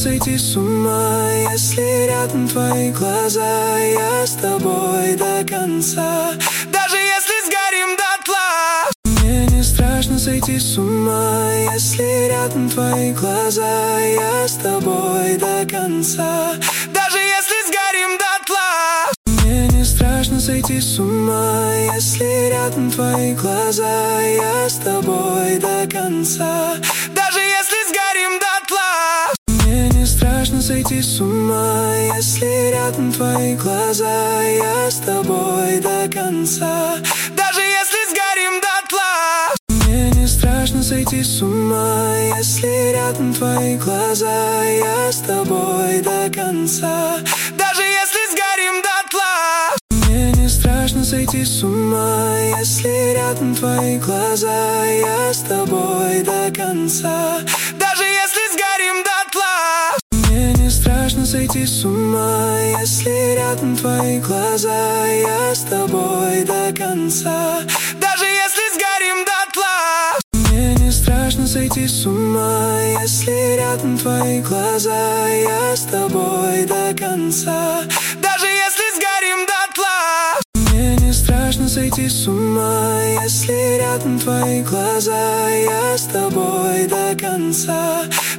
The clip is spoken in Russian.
сойти с ума, если рядом твои глаза. Я с тобой до конца, даже если сгорим дотла. Мне не страшно сойти с ума, если рядом твои глаза. Я с тобой до конца, даже если сгорим дотла. Мне не страшно сойти с ума, если рядом твои глаза. Я с тобой до конца, даже если сгорим дотла. Мне не страшно сойти с ума, если рядом твои глаза. Я с тобой до конца, даже если сгорим дотла. Мне не страшно сойти с ума, если рядом твои глаза. Я с тобой до конца, даже если сгорим дотла. Мне не страшно сойти с ума, если рядом твои глаза. Я с тобой до конца, даже если сгорим дотла. Мне не страшно сойти с ума, если рядом твои глаза. Я с тобой до конца, даже если сгорим дотла. Мне не страшно сойти с ума, если рядом твои глаза. Я с тобой до конца, даже если сгорим дотла. Мне не страшно сойти с ума, если рядом твои глаза. Я с тобой до конца.